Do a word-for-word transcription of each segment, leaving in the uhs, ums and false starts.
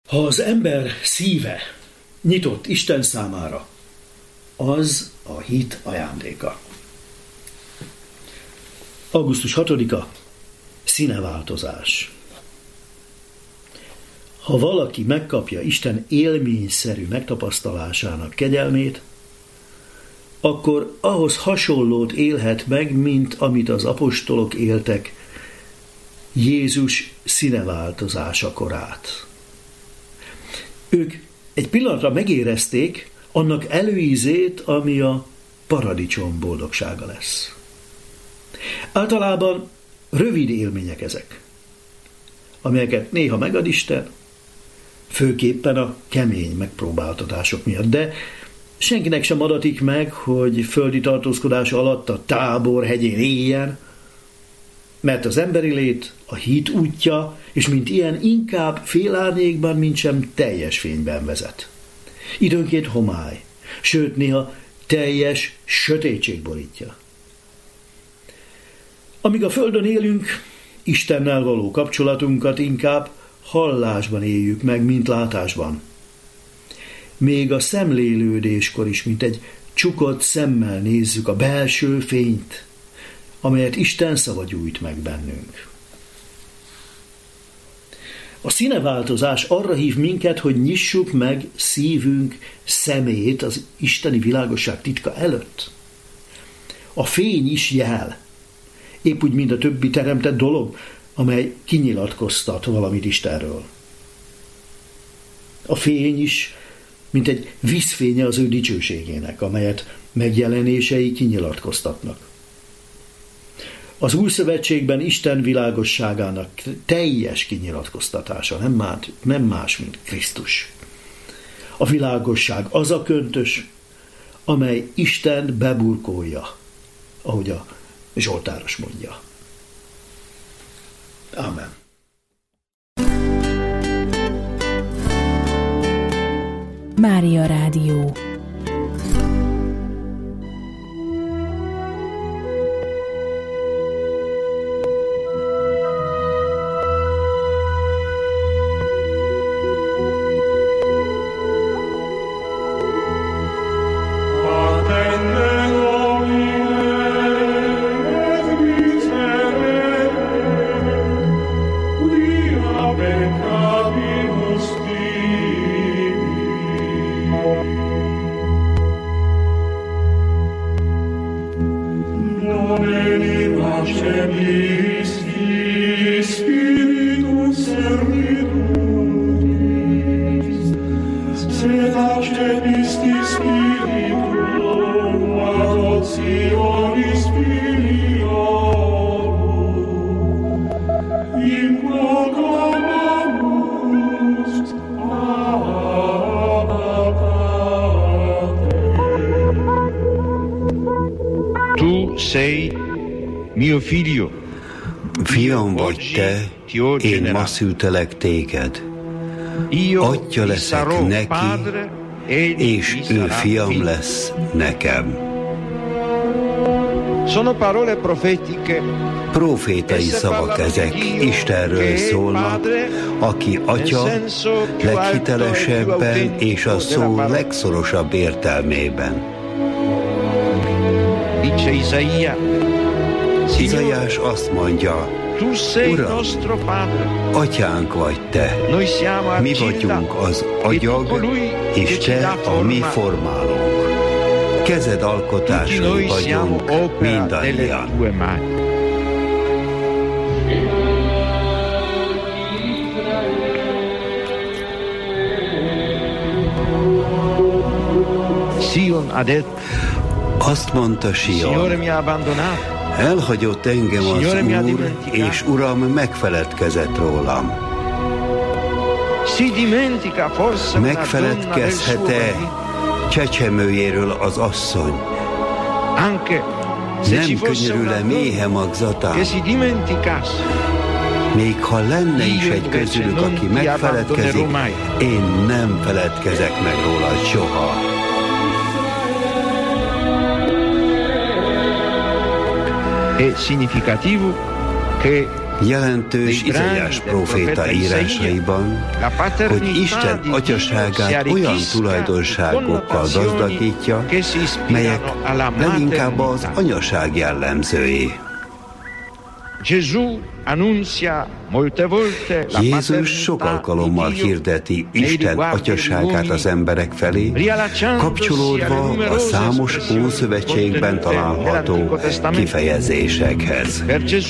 Ha az ember szíve nyitott Isten számára, az a hit ajándéka. augusztus hatodika, színeváltozás. Ha valaki megkapja Isten élményszerű megtapasztalásának kegyelmét, akkor ahhoz hasonlót élhet meg, mint amit az apostolok éltek Jézus színeváltozása korát. Ők egy pillanatra megérezték annak előízét, ami a paradicsom boldogsága lesz. Általában rövid élmények ezek, amelyeket néha megad Isten, főképpen a kemény megpróbáltatások miatt, de senkinek sem adatik meg, hogy földi tartózkodás alatt a Tábor hegyén éljen, mert az emberi lét a hit útja, és mint ilyen inkább félárnyékban, mint sem teljes fényben vezet. Időnként homály, sőt néha teljes sötétség borítja. Amíg a földön élünk, Istennel való kapcsolatunkat inkább hallásban éljük meg, mint látásban. Még a szemlélődéskor is, mint egy csukott szemmel nézzük a belső fényt, amelyet Isten szava gyújt meg bennünk. A színeváltozás arra hív minket, hogy nyissuk meg szívünk szemét az isteni világosság titka előtt. A fény is jel, épp úgy, mint a többi teremtett dolog, amely kinyilatkoztat valamit Istenről. A fény is, mint egy vízfénye az ő dicsőségének, amelyet megjelenései kinyilatkoztatnak. Az új szövetségben Isten világosságának teljes kinyilatkoztatása nem más, nem más, mint Krisztus. A világosság az a köntös, amely Istent beburkolja, ahogy a Zsoltáros mondja. Amen. Mária Rádió. Fiam vagy te, én ma szültelek téged. Atya leszek neki, és ő fiam lesz nekem. Profétai szavak ezek, Istenről szólnak, aki atya leghitelesebben és a szó legszorosabb értelmében. Izaiás azt mondja, Uram, atyánk vagy te, mi vagyunk az agyag, és te a mi formálónk. Kezed alkotásai vagyunk mindannyian. Azt mondta Sion, elhagyott engem az Úr, és Uram megfeledkezett rólam. Megfeledkezhet-e csecsemőjéről az asszony? Nem könyörül-e méhe magzatán? Még ha lenne is egy közülük, aki megfeledkezik, én nem feledkezek meg róla soha. È significativo che Jelentős Izaiás próféta írásaiban, hogy Isten atyaságát olyan tulajdonságokkal gazdagítja, melyek leginkább az anyaság jellemzői. Jézus sok alkalommal hirdeti Isten atyaságát az emberek felé, kapcsolódva a számos Ószövetségben található kifejezésekhez.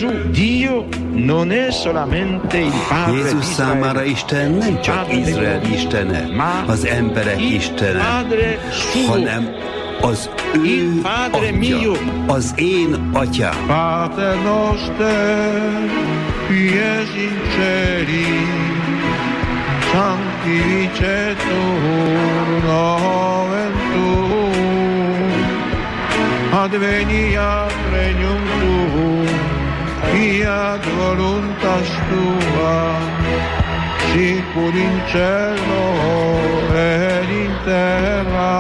Jézus számára Isten nem csak Izrael istene, az emberek istene, hanem az ő atya, az én atyám. Pater noster, qui es in celi, sanctificetur nomen tuum, adveniat regnum tuum, fiat voluntas tua, sicur in cielo et in terra.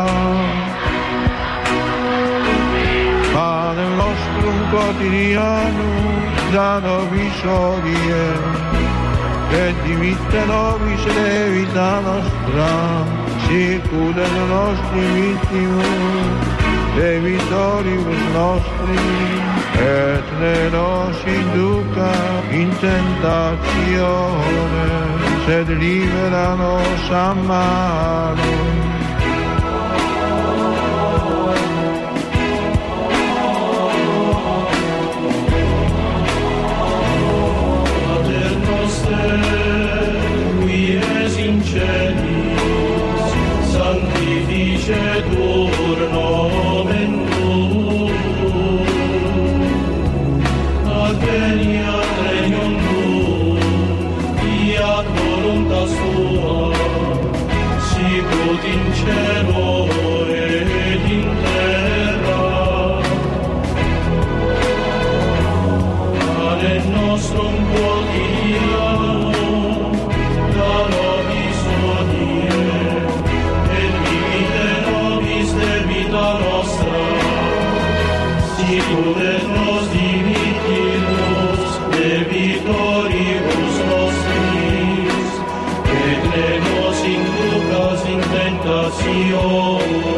Panem nostrum quotidianum da nobis hodie, et dimitte nobis debita nostra, sicur et nostri vittimus debitoribus nostri, et ne nos induca in tentatione, sed libera nos a malo. Qui es in celis, sanctificetur nomen tuum, adveniat regnum tuum, fiat voluntas tua, sicut in cielo et in terra. Panem nostrum quotidianum da nobis hodie, et dimitte nobis debita nostra, sicur et nos dimittimus debitoribus nostris, et ne nos inducas in tentatione,